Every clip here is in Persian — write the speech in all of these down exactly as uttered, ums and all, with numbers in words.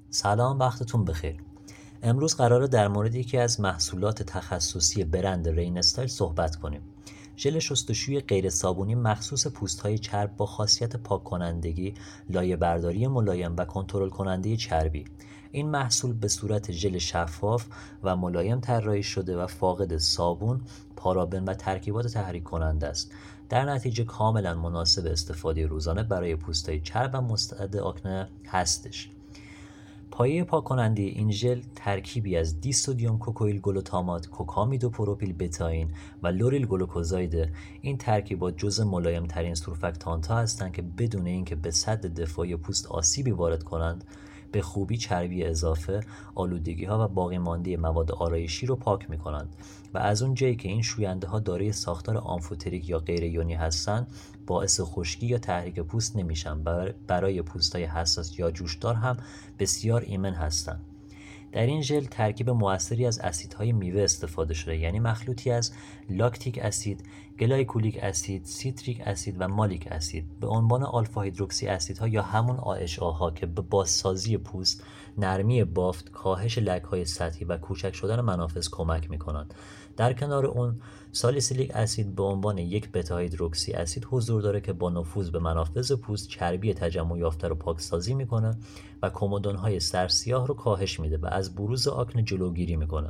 سلام، وقتتون بخیر. امروز قراره در مورد یکی از محصولات تخصصی برند رین استایل صحبت کنیم. ژل شستشوی غیر صابونی مخصوص پوست‌های چرب با خاصیت پاک کنندگی، لایه برداری ملایم و کنترل کننده چربی. این محصول به صورت ژل شفاف و ملایم طراحی شده و فاقد صابون، پارابن و ترکیبات تحریک کننده است. در نتیجه کاملا مناسب استفاده روزانه برای پوست‌های چرب و مستعد آکنه هستش. پایه پاک کننده این ژل ترکیبی از دیسودیوم کوکوئیل گلوتامات، کوکامید پروپیل بتاین و لوریل گلوکوزاید. این ترکیبات جزء ملایم ترین سورفاکتانت ها هستند که بدون اینکه به سد دفاعی پوست آسیبی وارد کنند، به خوبی چربی اضافه، آلودگی ها و باقی مانده مواد آرایشی رو پاک می کنند و از اون جایی که این شوینده ها دارای ساختار آمفوتریک یا غیر یونی هستند، باعث خشکی یا تحریک پوست نمیشن. برای پوست‌های حساس یا جوشدار هم بسیار ایمن هستند. در این ژل ترکیب موثری از اسیدهای میوه استفاده شده، یعنی مخلوطی از لاکتیک اسید، گلایکولیک اسید، سیتریک اسید و مالیک اسید به عنوان آلفا هیدروکسی اسیدها یا همون آ اچ آ ها که به بازسازی پوست، نرمی بافت، کاهش لک‌های سطحی و کوچک شدن منافذ کمک می‌کنند. در کنار اون سالیسیلیک اسید به عنوان یک بتا هیدروکسی اسید حضور داره که با نفوذ به منافذ پوست چربی تجمع یافته رو پاکسازی میکنه و کومودون‌های سرسیاه رو کاهش میده و از بروز آکنه جلوگیری میکنه.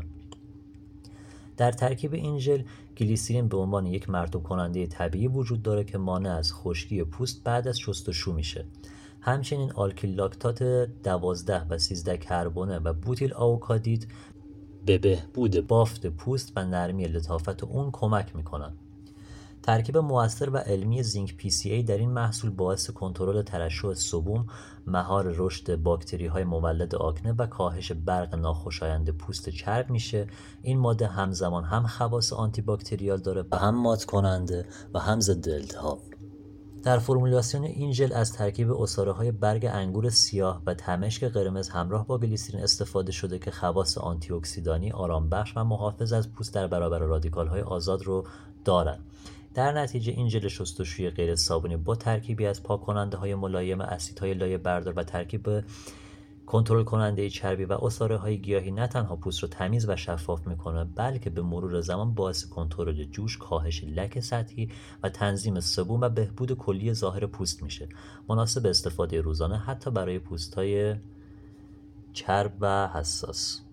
در ترکیب این ژل گلیسرین به عنوان یک مرطوب کننده طبیعی وجود داره که مانع از خشکی پوست بعد از شستشو میشه. همچنین آلکیل لاکتات دوازده و سیزده کربونه و بوتیل آووکادید به بهبود بافت پوست و نرمی لطافت اون کمک میکنن. ترکیب مؤثر و علمی زینک پی سی ای در این محصول باعث کنترل ترشح سبوم، مهار رشد باکتری های مولد آکنه و کاهش برق ناخوشایند پوست چرب میشه. این ماده همزمان هم خواص آنتی باکتریال داره و هم مات کننده و هم ضد التهاب. در فرمولاسیون این ژل از ترکیب عصاره‌های برگ انگور سیاه و تمشک قرمز همراه با گلیسرین استفاده شده که خواص آنتی اکسیدانی، آرامبخش و محافظ از پوست در برابر رادیکال‌های آزاد رو دارند. در نتیجه این ژل شستشوی غیر صابونی با ترکیبی از پاک کننده های ملایم، اسیدهای لایه بردار و ترکیب کنترل کننده چربی و عصاره های گیاهی نه تنها پوست رو تمیز و شفاف میکنه، بلکه به مرور زمان باعث کنترل جوش، کاهش لک سطحی و تنظیم سبوم و بهبود کلی ظاهر پوست میشه. مناسب استفاده روزانه حتی برای پوست‌های چرب و حساس.